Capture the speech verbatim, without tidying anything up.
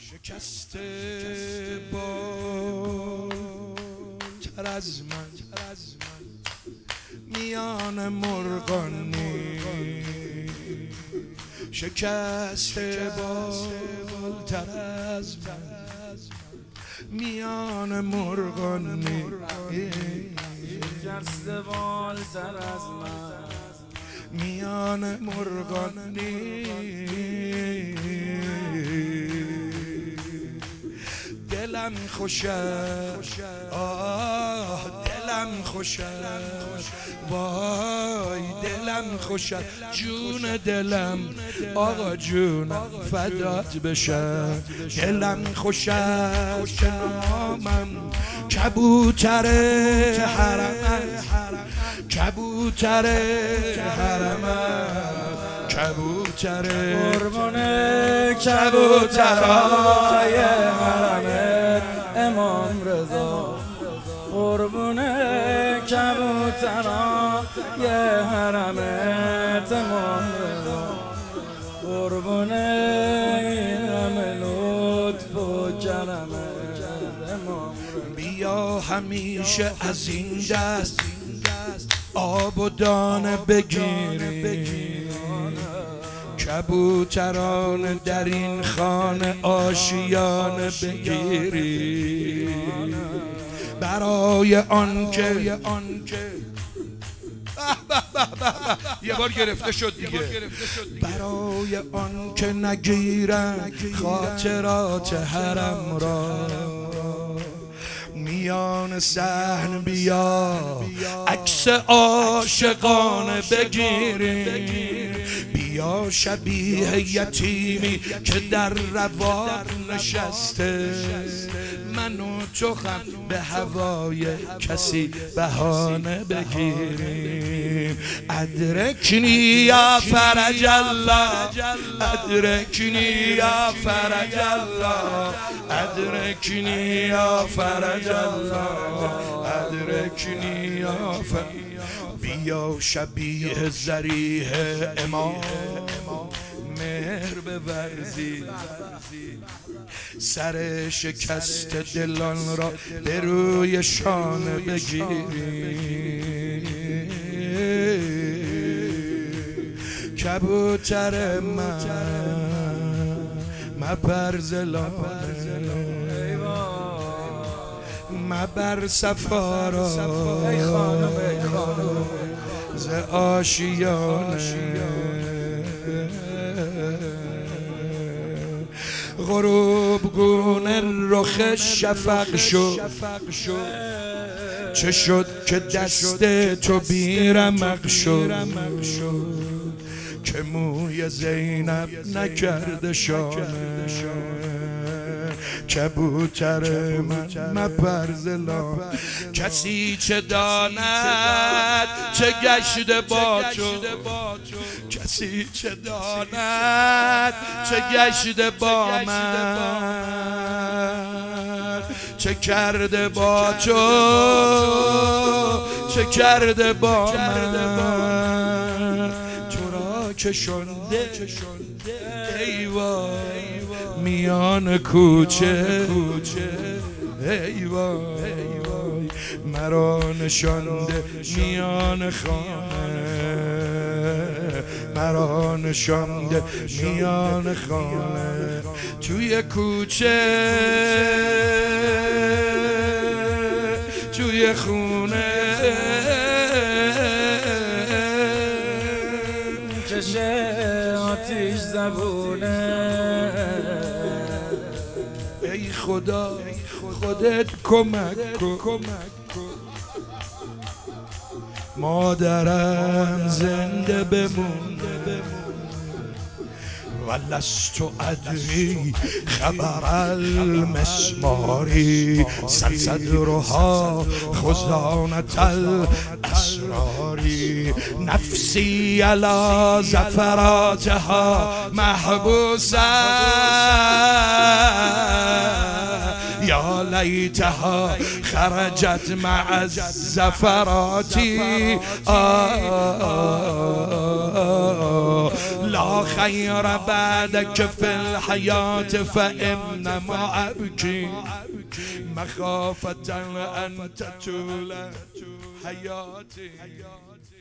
شکسته بالتر از من میان مرغانی، شکسته بالتر از من میان مرغانی، شکسته بالتر از من میان مرغانی. دلم خوشه، آه دلم خوشه، وای دلم خوشه، جون دلم آقا جونم فدات بشه. دلم خوشه که نامم کبوتر حرمت، کبوتر حرمت، کبوتر قربون کبوترای حرمت امام رضا، قربون کبوترای حرمت امام رضا، قربون این همه لطف و کرمت امام رضا. بیا همیشه از این دست آب و دانه بگیری، کبوتران در این خانه آشیانه بگیری، برای آن که یه بار گرفته شد دیگه، برای آن که نگیرن خاطرات حرم را، میان صحن بیا عکس عاشقانه بگیریم، بیا شبیه یتیمی که در روان نشسته، من و تو هم به هوای کسی بهانه بگیریم. ادرکنی یا فرج الله، ادرکنی یا فرج الله، ادرکنی یا فرج الله، ادرکنی یا فرج. بیا شبیه ذریح امام مهر بورزی، سر شکست دلان را به روی شانه بگیری، کبوتر من مبر زلانه، مبر سفارا ز آشیانه، غروب گونه رخ شفق شد، چه شد که دست تو بی رمق شد، که موی زینب نکرده شانه، کبوتر من مپر زلان. کسی چه داند چه گشته با تو، کسی چه داند چه گشته با من، چه کرده با تو چه کرده با من، تو را که شنده ای وای میان کوچه، ای وای مرا نشانده میان خانه، مرا نشانده میان خانه، توی کوچه توی خونه، کشه آتیش زبونه. ای خدا خودت کمک کن، مادرم زنده بمونه، ولست ادری خبر المسماری، صدرها خزانة الاسراری، نفسی علی زفراتها محبوسه، یا لیتها خرجت مع الزفرات، لا خير بعدك في الحياة فإنما أبكي مخافة أن تطول حياتي.